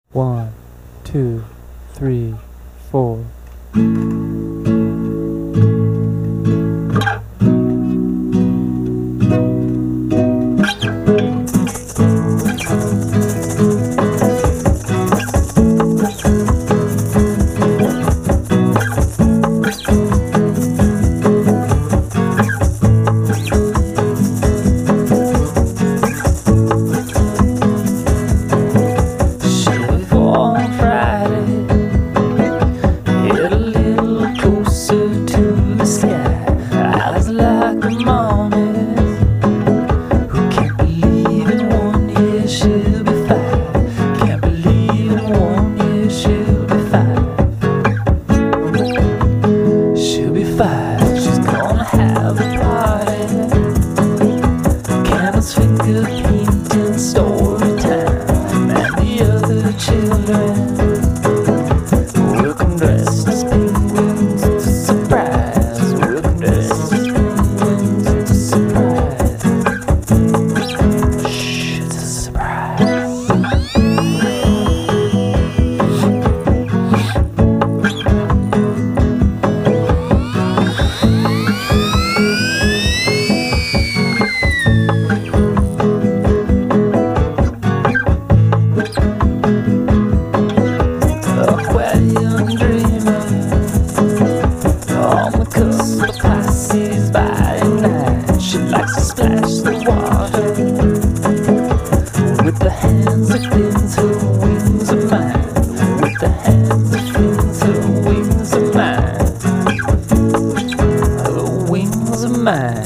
1, 2, 3, 4. She's gonna have a party. Candles, finger painting, story time, and the other children welcome dressed as penguins to surprise. Welcome dressed as penguins to surprise. Shh, it's a surprise. She likes to splash the water with the hands that fins her wings of mine. With the hands that fins her wings of mine. Her wings of mine.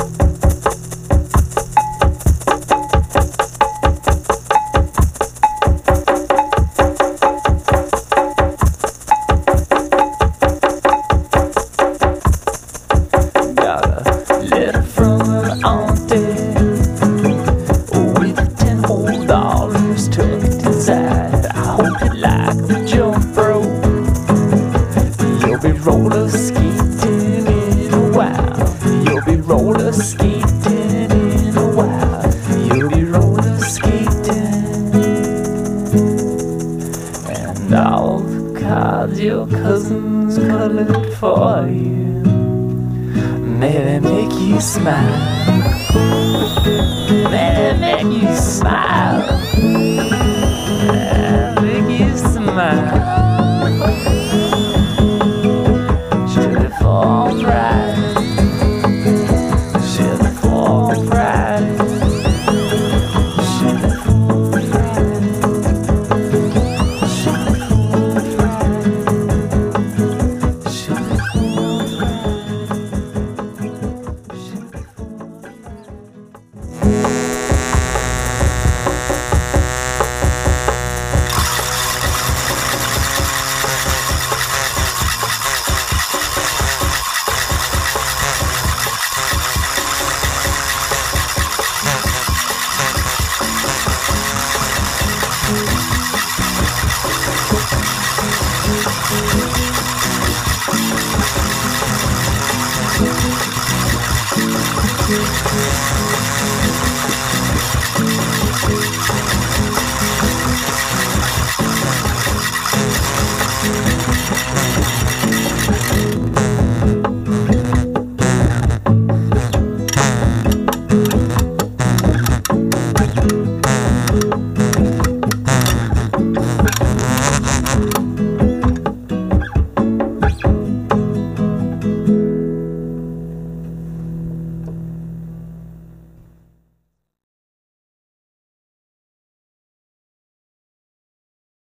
Letter from her auntie with $10 tucked inside. I hold it like the jump rope. You'll be roller skating in a while. You'll be roller skating in a while. You'll be roller skating. And all the cards your cousins colored for you may make you smile. May make you smile. Make you smile. She'll be for Friday. She'll be for Friday. She'll be for Friday. She'll be for Friday. She'll be for